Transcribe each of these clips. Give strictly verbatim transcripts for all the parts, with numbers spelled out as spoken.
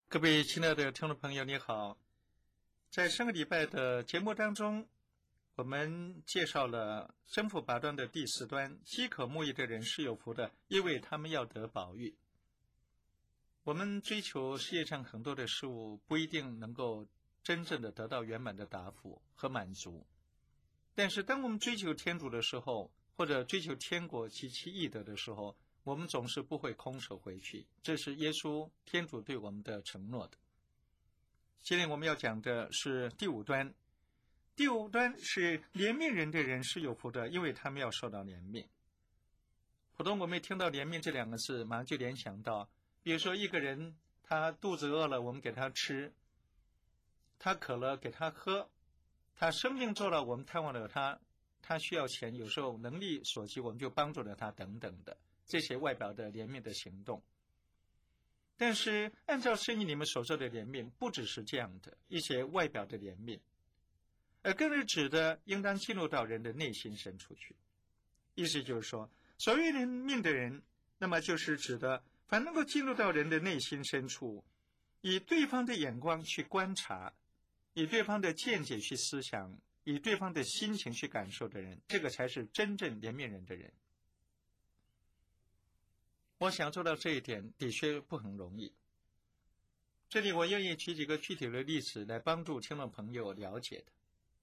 各位亲爱的听众朋友，你好。在上个礼拜的节目当中，我们介绍了生父八端的第四端，饥渴慕义的人是有福的，因为他们要得宝玉。我们追求世界上很多的事物，不一定能够真正的得到圆满的答复和满足。但是当我们追求天主的时候，或者追求天国及其义德的时候，我们总是不会空手回去，这是耶稣天主对我们的承诺的。今天我们要讲的是第五端。第五端是怜悯人的人是有福的，因为他们要受到怜悯。普通我们听到怜悯这两个字，马上就联想到，比如说一个人他肚子饿了，我们给他吃；他渴了给他喝；他生病做了，我们探望了他；他需要钱，有时候能力所及，我们就帮助了他，等等的。这些外表的怜悯的行动。但是按照圣经里面所说的怜悯，不只是这样的一些外表的怜悯，而更是指的应当进入到人的内心深处去。意思就是说，所谓怜悯的人，那么就是指的凡能够进入到人的内心深处，以对方的眼光去观察，以对方的见解去思想，以对方的心情去感受的人，这个才是真正怜悯人的人。我想做到这一点的确不很容易。这里我愿意举几个具体的例子来帮助听众朋友了解的。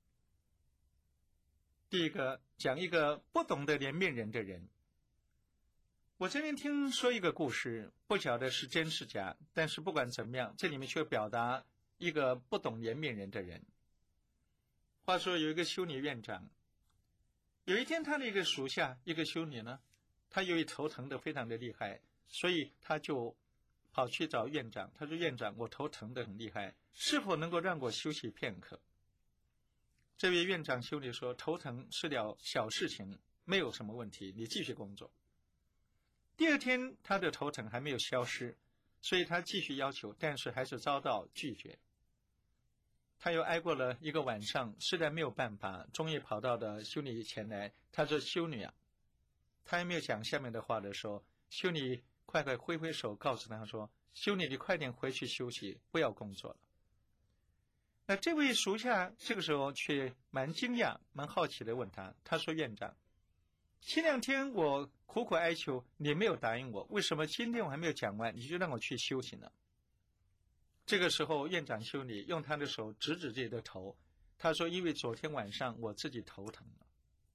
第一个，讲一个不懂得怜悯人的人。我曾经听说一个故事，不晓得是真是假，但是不管怎么样，这里面却表达一个不懂怜悯人的人。话说有一个修女院长，有一天他的一个属下，一个修女呢，他由于头疼的非常的厉害，所以他就跑去找院长。他说：院长，我头疼的很厉害，是否能够让我休息片刻？这位院长修女说：头疼是了小事情，没有什么问题，你继续工作。第二天他的头疼还没有消失，所以他继续要求，但是还是遭到拒绝。他又挨过了一个晚上，实在没有办法，终于跑到了修女前来。他说：修女啊，他还没有讲下面的话的时候，修女快快挥挥手告诉他说：修女，你快点回去休息，不要工作了。那这位属下这个时候却蛮惊讶蛮好奇的问他，他说：院长，前两天我苦苦哀求你没有答应我，为什么今天我还没有讲完你就让我去休息呢？这个时候院长修女用他的手指指自己的头，他说：因为昨天晚上我自己头疼了。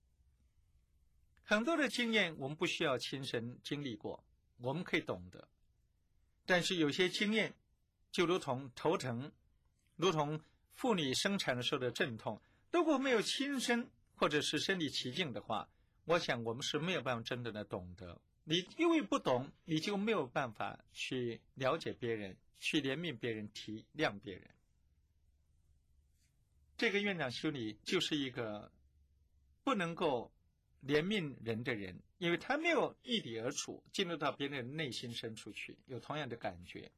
很多的经验我们不需要亲身经历过，我们可以懂得，但是有些经验就如同头疼，如同妇女生产的时候的阵痛，如果没有亲身或者是身临其境的话，我想我们是没有办法真正的懂得。你因为不懂，你就没有办法去了解别人，去怜悯别人，体谅别人。这个院长修女就是一个不能够怜悯人的人，因为他没有异地而处，进入到别人的内心深处去，有同样的感觉。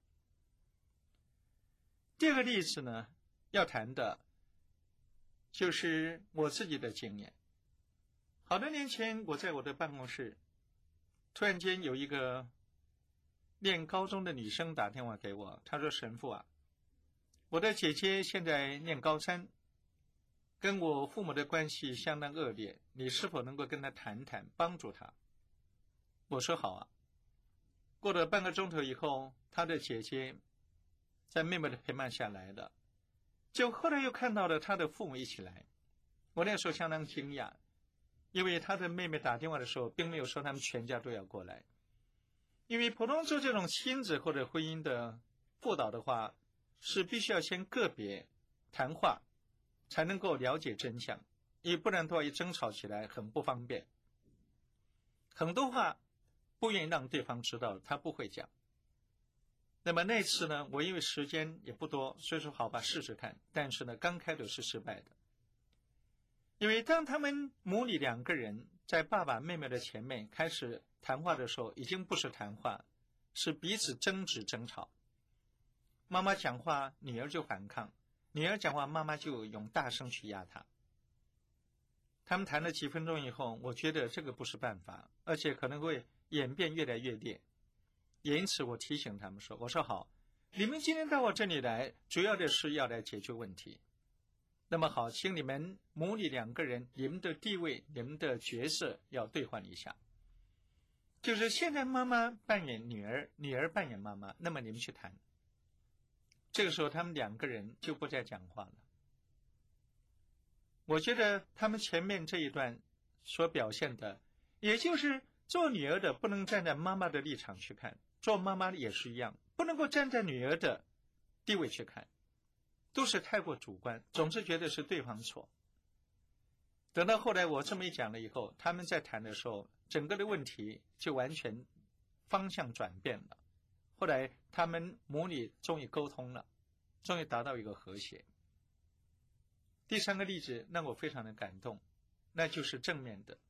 第二个例子呢，要谈的就是我自己的经验。好多年前，我在我的办公室，突然间有一个念高中的女生打电话给我，她说：神父啊，我的姐姐现在念高三，跟我父母的关系相当恶劣，你是否能够跟她谈谈，帮助她？我说好啊。过了半个钟头以后，她的姐姐在妹妹的陪伴下来了，就后来又看到了她的父母一起来。我那时候相当惊讶，因为她的妹妹打电话的时候并没有说他们全家都要过来，因为普通做这种亲子或者婚姻的辅导的话，是必须要先个别谈话才能够了解真相，因为不然的话一争吵起来很不方便，很多话不愿意让对方知道，他不会讲。那么那次呢，我因为时间也不多，所以说好吧，试试看。但是呢，刚开始是失败的，因为当他们母女两个人在爸爸妹妹的前面开始谈话的时候，已经不是谈话，是彼此争执争吵。妈妈讲话，女儿就反抗；女儿讲话，妈妈就用大声去压她。他们谈了几分钟以后，我觉得这个不是办法，而且可能会演变越来越烈。也因此我提醒他们说，我说好， 你们今天到我这里来，主要的是要来解决问题。那么好，请你们母女两个人，你们的地位、你们的角色要兑换一下。就是现在妈妈扮演女儿，女儿扮演妈妈，那么你们去谈。这个时候他们两个人就不再讲话了。我觉得他们前面这一段所表现的，也就是做女儿的不能站在妈妈的立场去看，做妈妈的也是一样，不能够站在女儿的地位去看，都是太过主观，总是觉得是对方错。等到后来我这么一讲了以后，他们在谈的时候，整个的问题就完全方向转变了。后来他们母女终于沟通了，终于达到一个和谐。第三个例子让我非常的感动，那就是正面的。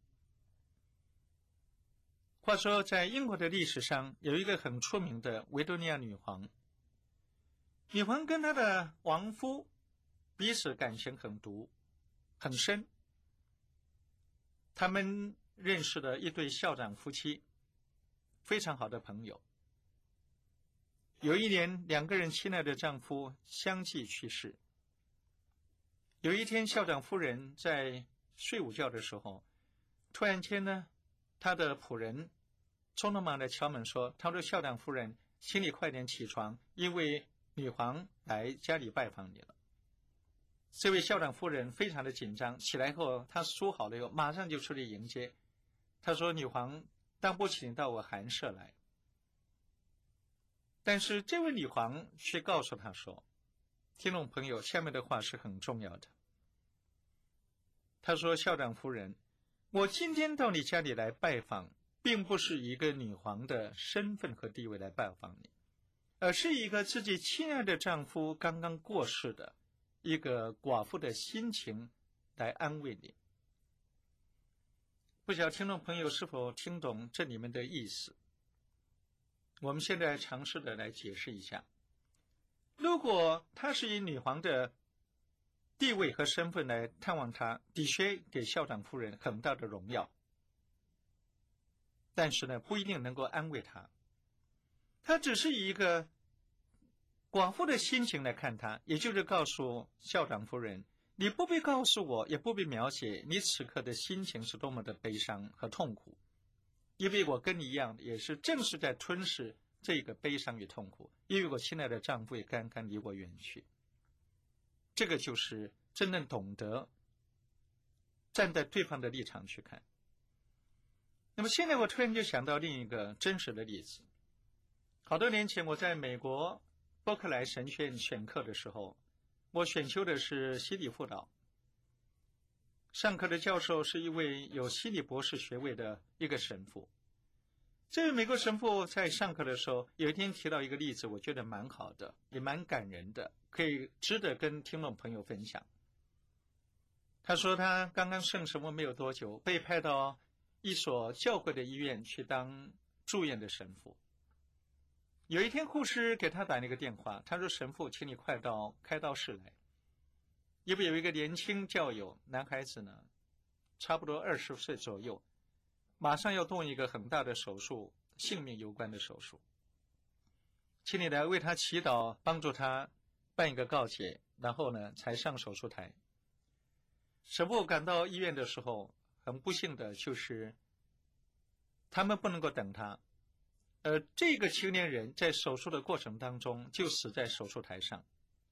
话说在英国的历史上有一个很出名的维多利亚女皇，女皇跟她的王夫彼此感情很笃很深，他们认识了一对校长夫妻，非常好的朋友。有一年，两个人亲爱的丈夫相继去世。有一天，校长夫人在睡午觉的时候，突然间呢，她的仆人匆匆忙的敲门说：“他说校长夫人，请你快点起床，因为女皇来家里拜访你了。”这位校长夫人非常的紧张，起来后，她梳好了以后，马上就出来迎接。她说：“女皇当不起你到我寒舍来。”但是这位女皇却告诉他说，听众朋友，下面的话是很重要的。他说：“校长夫人，我今天到你家里来拜访，并不是一个女皇的身份和地位来拜访你，而是一个自己亲爱的丈夫刚刚过世的一个寡妇的心情来安慰你。”不晓得听众朋友是否听懂这里面的意思？我们现在尝试的来解释一下。如果他是以女皇的地位和身份来探望他，的确给校长夫人很大的荣耀，但是呢，不一定能够安慰他。他只是以一个寡妇的心情来看他，也就是告诉校长夫人，你不必告诉我，也不必描写你此刻的心情是多么的悲伤和痛苦，因为我跟你一样，也是正是在吞噬这个悲伤与痛苦，因为我亲爱的丈夫也刚刚离我远去。这个就是真正懂得站在对方的立场去看。那么现在我突然就想到另一个真实的例子。好多年前我在美国伯克莱神学院选课的时候，我选修的是心理辅导，上课的教授是一位有心理博士学位的一个神父。这位美国神父在上课的时候，有一天提到一个例子，我觉得蛮好的，也蛮感人的，可以值得跟听众朋友分享。他说他刚刚圣什么没有多久，被派到一所教会的医院去当住院的神父。有一天护士给他打了一个电话，他说：“神父，请你快到开刀室来。”因为有一个年轻教友，男孩子呢，差不多二十岁左右，马上要动一个很大的手术，性命攸关的手术，请你来为他祈祷，帮助他办一个告解，然后呢才上手术台。神父赶到医院的时候，很不幸的就是他们不能够等他，而这个青年人在手术的过程当中就死在手术台上。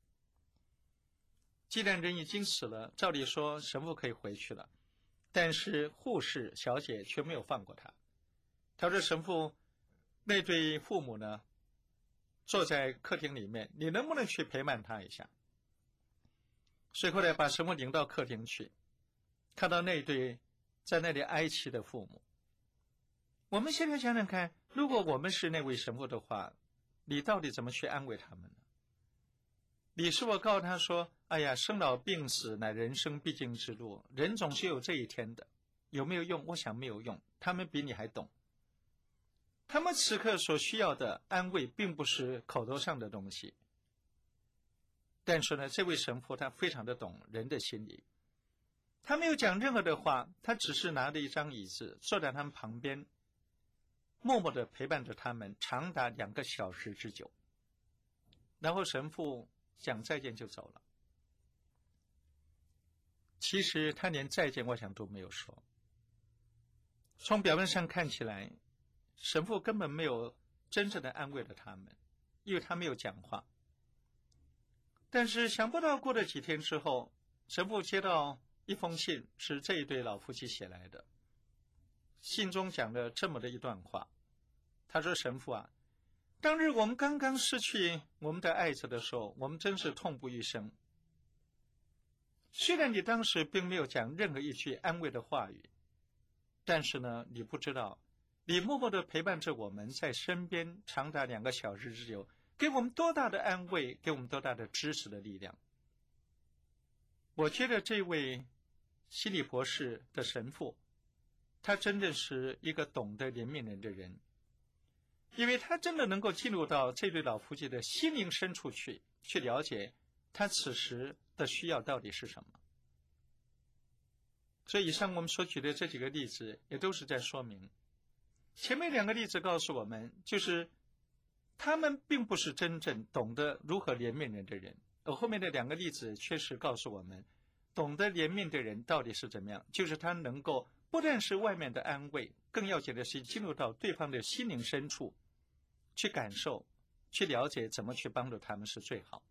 既然人已经死了，照理说神父可以回去了，但是护士小姐却没有放过他。他说：“神父，那对父母呢，坐在客厅里面，你能不能去陪伴他一下？”所以后来把神父领到客厅去，看到那对在那里哀泣的父母。我们现在想想看，如果我们是那位神父的话，你到底怎么去安慰他们呢？你是否告诉他说：“哎呀，生老病死乃人生必经之路，人总是有这一天的。”有没有用？我想没有用，他们比你还懂。他们此刻所需要的安慰并不是口头上的东西，但是呢，这位神父他非常的懂人的心理，他没有讲任何的话，他只是拿着一张椅子坐在他们旁边，默默地陪伴着他们长达两个小时之久。 然后神父讲再见就走了。其实他连再见我想都没有说。从表面上看起来，神父根本没有真正的安慰了他们，因为他没有讲话。但是想不到过了几天之后，神父接到一封信，是这一对老夫妻写来的。信中讲了这么的一段话，他说：神父啊，当日我们刚刚失去我们的爱子的时候，我们真是痛不欲生。虽然你当时并没有讲任何一句安慰的话语，但是呢，你不知道，你默默地陪伴着我们在身边长达两个小时之久，给我们多大的安慰，给我们多大的支持的力量。我觉得这位西里博士的神父，他真的是一个懂得怜悯人的人，因为他真的能够进入到这对老夫妻的心灵深处去，去了解他此时的需要到底是什么。所以以上我们所举的这几个例子也都是在说明，前面两个例子告诉我们，就是他们并不是真正懂得如何怜悯人的人，而后面的两个例子确实告诉我们，懂得怜悯的人到底是怎么样，就是他能够不但是外面的安慰，更要紧的是进入到对方的心灵深处去感受，去了解怎么去帮助他们是最好。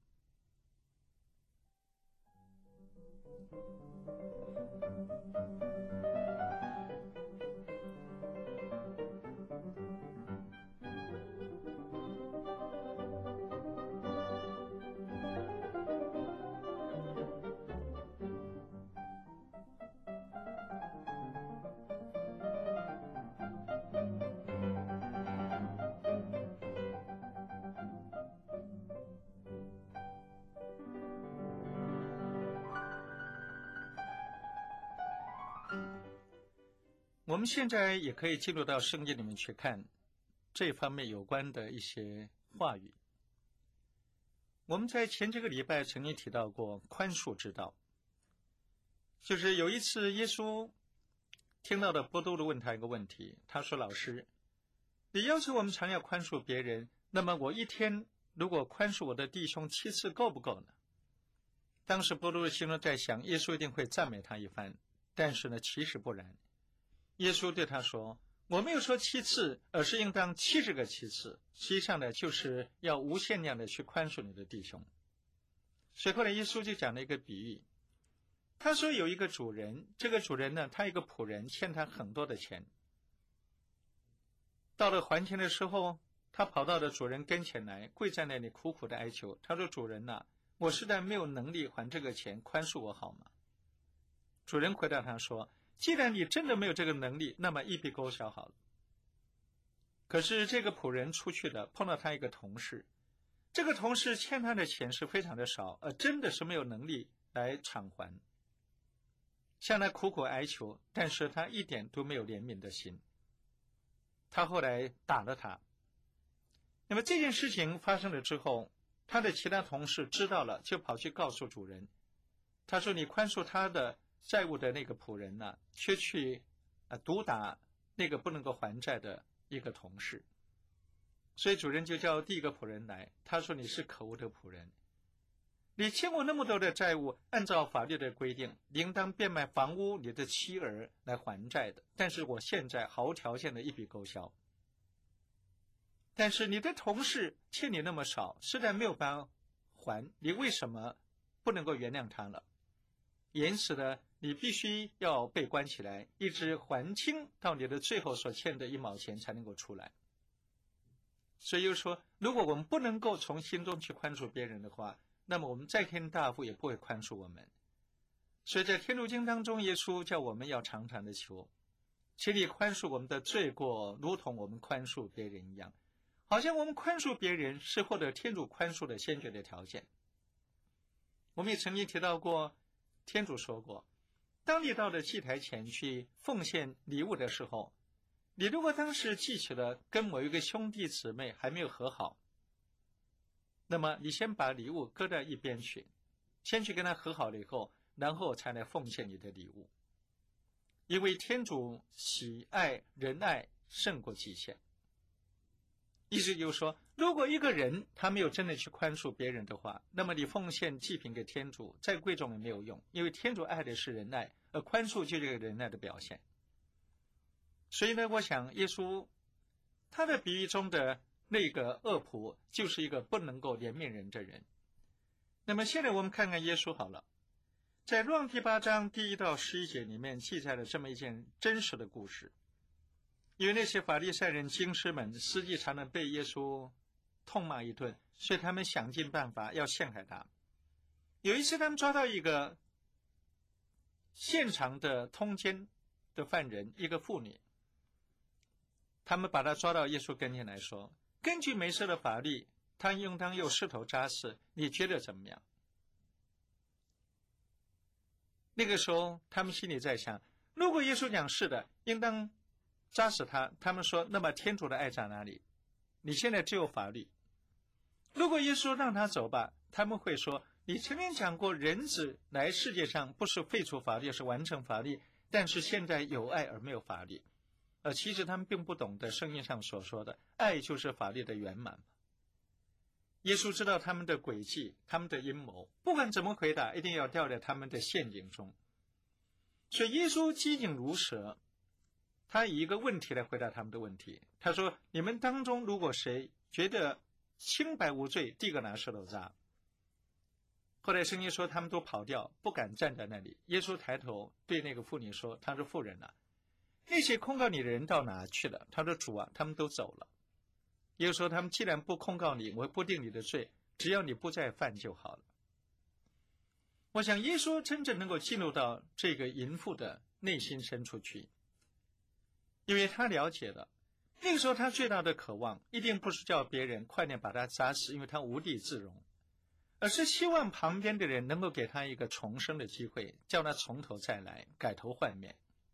我们现在也可以进入到圣经里面去看这方面有关的一些话语。我们在前几个礼拜曾经提到过宽恕之道，就是有一次耶稣听到的波多禄问他一个问题，他说：老师，你要求我们常要宽恕别人，那么我一天如果宽恕我的弟兄七次够不够呢？当时波多禄心中在想，耶稣一定会赞美他一番，但是呢，其实不然。耶稣对他说：我没有说七次，而是应当七十个七次。实际上呢，就是要无限量的去宽恕你的弟兄。所以后来耶稣就讲了一个比喻，他说有一个主人，这个主人呢，他一个仆人欠他很多的钱，到了还钱的时候，他跑到了主人跟前来，跪在那里苦苦的哀求。他说：主人啊，我实在没有能力还这个钱，宽恕我好吗？主人回答他说：既然你真的没有这个能力，那么一笔勾销好了。可是这个仆人出去了，碰到他一个同事，这个同事欠他的钱是非常的少，而真的是没有能力来偿还，向他苦苦哀求，但是他一点都没有怜悯的心。他后来打了他。那么这件事情发生了之后，他的其他同事知道了，就跑去告诉主人。他说：你宽恕他的债务的那个仆人呢、啊，却去啊毒打那个不能够还债的一个同事。所以主人就叫第一个仆人来，他说：你是可恶的仆人，你欠我那么多的债务，按照法律的规定，应当变卖房屋、你的妻儿来还债的，但是我现在毫无条件的一笔勾销。但是你的同事欠你那么少，实在没有办法还，你为什么不能够原谅他了？因此呢，你必须要被关起来，一直还清到你的最后所欠的一毛钱才能够出来。所以就说，如果我们不能够从心中去宽恕别人的话，那么我们在天大父也不会宽恕我们。所以在天主经当中，耶稣叫我们要常常的求，请你宽恕我们的罪过，如同我们宽恕别人一样。好像我们宽恕别人是获得天主宽恕的先决的条件。我们也曾经提到过，天主说过，当你到了祭台前去奉献礼物的时候，你如果当时记起了跟某一个兄弟姊妹还没有和好，那么你先把礼物搁在一边去，先去跟他和好了以后，然后才来奉献你的礼物。因为天主喜爱仁爱胜过祭献。 意思就是说，如果一个人他没有真的去宽恕别人的话，那么你奉献祭品给天主再贵重也没有用，因为天主爱的是仁爱，而宽恕就是这个仁爱的表现。所以呢，我想耶稣他的比喻中的那个恶仆就是一个不能够怜悯人的人。那么现在我们看看耶稣好了，在若望第八章第一到十一节里面记载了这么一件真实的故事。因为那些法利赛人经师们实际常常被耶稣痛骂一顿，所以他们想尽办法要陷害他。有一次他们抓到一个现场的通奸的犯人，一个妇女，他们把他抓到耶稣跟前来说，根据梅瑟的法律，他应当用石头扎死，你觉得怎么样？那个时候他们心里在想，如果耶稣讲是的，应当扎死他，他们说，那么天主的爱在哪里？你现在只有法律。如果耶稣让他走吧，他们会说，你曾经讲过人子来世界上不是废除法律，是完成法律，但是现在有爱而没有法律。而其实他们并不懂得圣经上所说的爱就是法律的圆满。耶稣知道他们的诡计，他们的阴谋，不管怎么回答，一定要掉在他们的陷阱中。所以耶稣机警如蛇，他以一个问题来回答他们的问题。他说，你们当中如果谁觉得清白无罪，第一个拿石头砸。后来圣经说他们都跑掉，不敢站在那里。耶稣抬头对那个妇女说，他说，妇人啊，那些控告你的人到哪去了？他说，主啊，他们都走了。耶稣说，他们既然不控告你，我不定你的罪，只要你不再犯就好了。我想耶稣真正能够进入到这个淫妇的内心深处去，因为他了解了，那个时候他最大的渴望一定不是叫别人快点把他砸死，因为他无地自容，而是希望旁边的人能够给他一个重生的机会，叫他从头再来，改头换面。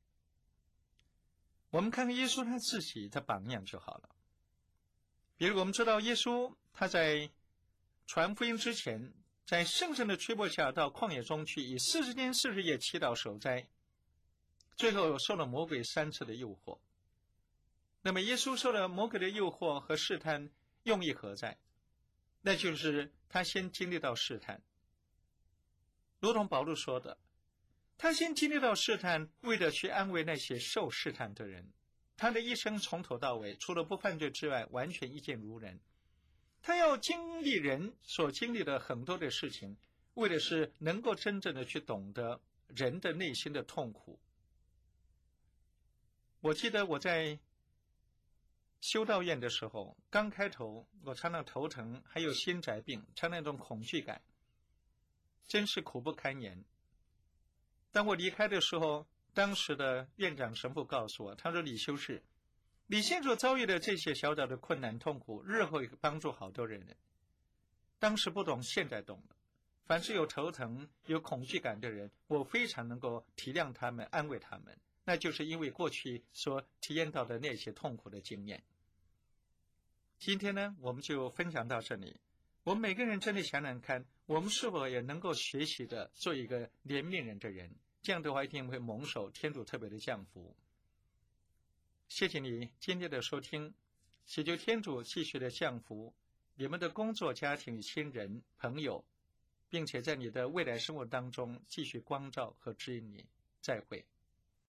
我们看看耶稣他自己的榜样就好了。比如我们知道耶稣他在传福音之前，在圣神的吹拂下到旷野中去，以四十天四十夜祈祷守斋，最后受了魔鬼三次的诱惑。那么耶稣受了魔鬼的诱惑和试探用意何在？那就是他先经历到试探，如同保罗说的，他先经历到试探，为了去安慰那些受试探的人。他的一生从头到尾，除了不犯罪之外，完全一见如人。他要经历人所经历的很多的事情，为的是能够真正的去懂得人的内心的痛苦。我记得我在修道院的时候，刚开头我常常头疼，还有心宅病，常常那种恐惧感，真是苦不堪言。当我离开的时候，当时的院长神父告诉我，他说，李修士，你现所遭遇的这些小小的困难痛苦，日后会帮助好多人。当时不懂，现在懂了。凡是有头疼有恐惧感的人，我非常能够体谅他们，安慰他们，那就是因为过去所体验到的那些痛苦的经验。今天呢，我们就分享到这里。我们每个人真的想想看，我们是否也能够学习的做一个怜悯人的人，这样的话一定会蒙受天主特别的降福。谢谢你今天的收听，祈求天主继续的降福你们的工作、家庭、亲人、朋友，并且在你的未来生活当中继续光照和指引你。再会。